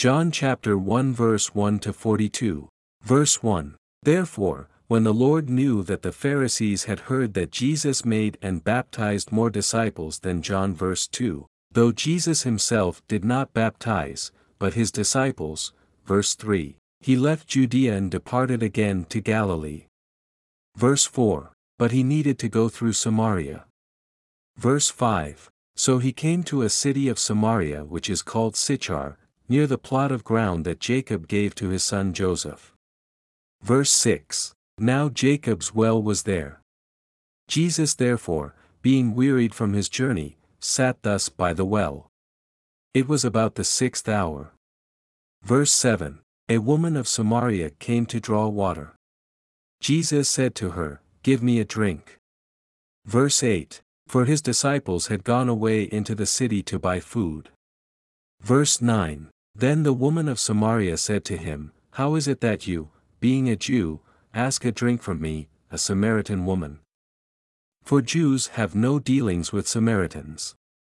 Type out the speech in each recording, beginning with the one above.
John chapter 1 verse 1 to 42. Verse 1. Therefore, when the Lord knew that the Pharisees had heard that Jesus made and baptized more disciples than John, verse 2, though Jesus himself did not baptize, but his disciples, verse 3, he left Judea and departed again to Galilee. Verse 4, but he needed to go through Samaria. Verse 5, so he came to a city of Samaria which is called Sychar, near the plot of ground that Jacob gave to his son Joseph. Verse 6, now Jacob's well was there. Jesus therefore, being wearied from his journey, sat thus by the well. It was about the 6th hour. Verse 7, a woman of Samaria came to draw water. Jesus said to her, give me a drink. Verse 8, for his disciples had gone away into the city to buy food. Verse 9, then the woman of Samaria said to him, how is it that you, being a Jew, ask a drink from me, a Samaritan woman? For Jews have no dealings with Samaritans.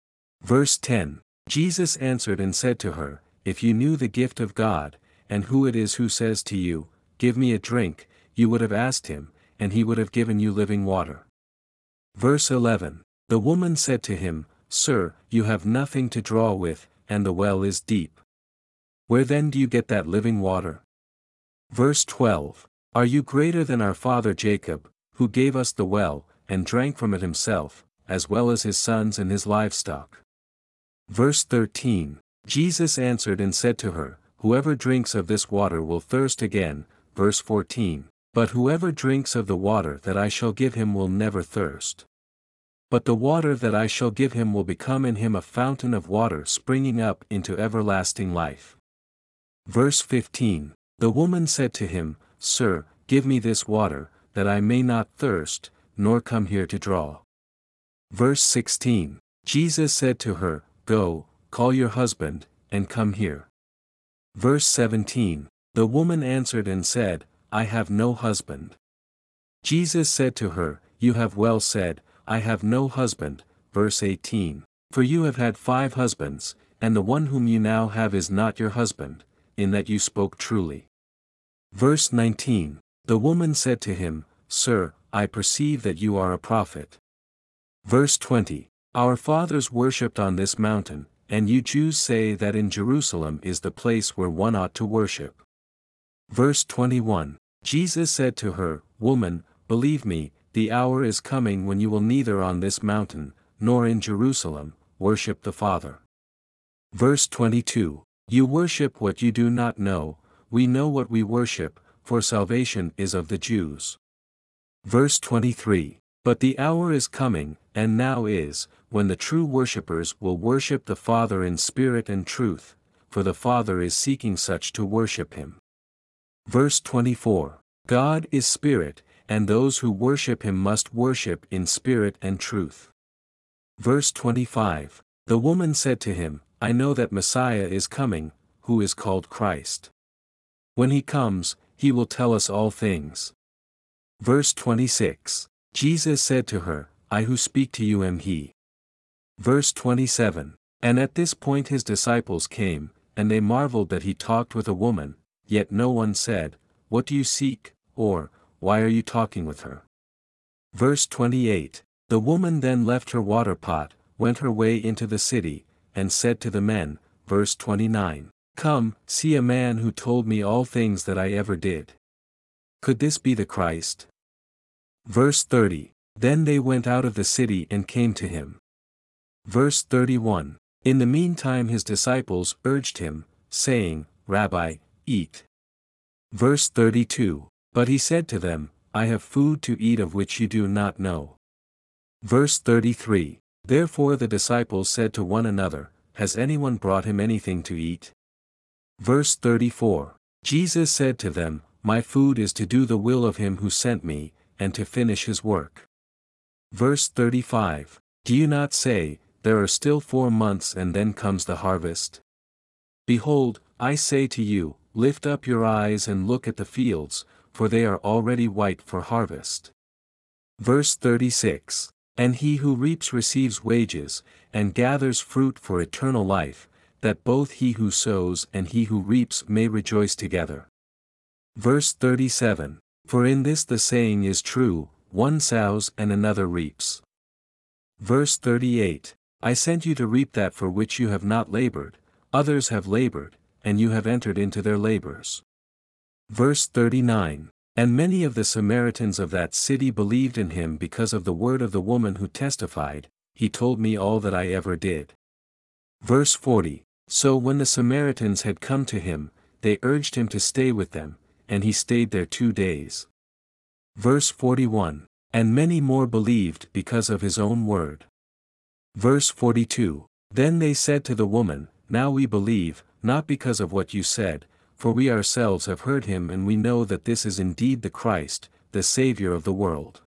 Verse 10, Jesus answered and said to her, if you knew the gift of God, and who it is who says to you, give me a drink, you would have asked him, and he would have given you living water. Verse 11, the woman said to him, Sir, you have nothing to draw with, and the well is deep. Where then do you get that living water? Verse 12, are you greater than our father Jacob, who gave us the well, and drank from it himself, as well as his sons and his livestock? Verse 13, Jesus answered and said to her, whoever drinks of this water will thirst again. Verse 14, but whoever drinks of the water that I shall give him will never thirst. But the water that I shall give him will become in him a fountain of water springing up into everlasting life. Verse 15, the woman said to him, Sir, give me this water, that I may not thirst, nor come here to draw. Verse 16, Jesus said to her, Go, call your husband, and come here. Verse 17, the woman answered and said, I have no husband. Jesus said to her, You have well said, I have no husband. Verse 18, for you have had 5 husbands, and the one whom you now have is not your husband, in that you spoke truly. Verse 19, the woman said to him, Sir, I perceive that you are a prophet. Verse 20, our fathers worshipped on this mountain, and you Jews say that in Jerusalem is the place where one ought to worship. Verse 21, Jesus said to her, Woman, believe me, the hour is coming when you will neither on this mountain, nor in Jerusalem, worship the Father. Verse 22, you worship what you do not know, we know what we worship, for salvation is of the Jews. Verse 23, but the hour is coming, and now is, when the true worshippers will worship the Father in spirit and truth, for the Father is seeking such to worship him. Verse 24, God is spirit, and those who worship him must worship in spirit and truth. Verse 25, the woman said to him, I know that Messiah is coming, who is called Christ. When he comes, he will tell us all things. Verse 26, Jesus said to her, I who speak to you am he. Verse 27, and at this point his disciples came, and they marveled that he talked with a woman, yet no one said, What do you seek, or, Why are you talking with her? Verse 28, the woman then left her water pot, went her way into the city, and said to the men, verse 29, Come, see a man who told me all things that I ever did. Could this be the Christ? Verse 30, then they went out of the city and came to him. Verse 31, in the meantime his disciples urged him, saying, Rabbi, eat. Verse 32, but he said to them, I have food to eat of which you do not know. Verse 33, therefore the disciples said to one another, Has anyone brought him anything to eat? Verse 34, Jesus said to them, My food is to do the will of him who sent me, and to finish his work. Verse 35, do you not say, There are still 4 months and then comes the harvest? Behold, I say to you, lift up your eyes and look at the fields, for they are already white for harvest. Verse 36, and he who reaps receives wages, and gathers fruit for eternal life, that both he who sows and he who reaps may rejoice together. Verse 37. For in this the saying is true, one sows and another reaps. Verse 38. I sent you to reap that for which you have not labored, others have labored, and you have entered into their labors. Verse 39. And many of the Samaritans of that city believed in him because of the word of the woman who testified, he told me all that I ever did. Verse 40. So when the Samaritans had come to him, they urged him to stay with them, and he stayed there 2 days. Verse 41. And many more believed because of his own word. Verse 42. Then they said to the woman, Now we believe, not because of what you said, for we ourselves have heard him and we know that this is indeed the Christ, the Savior of the world.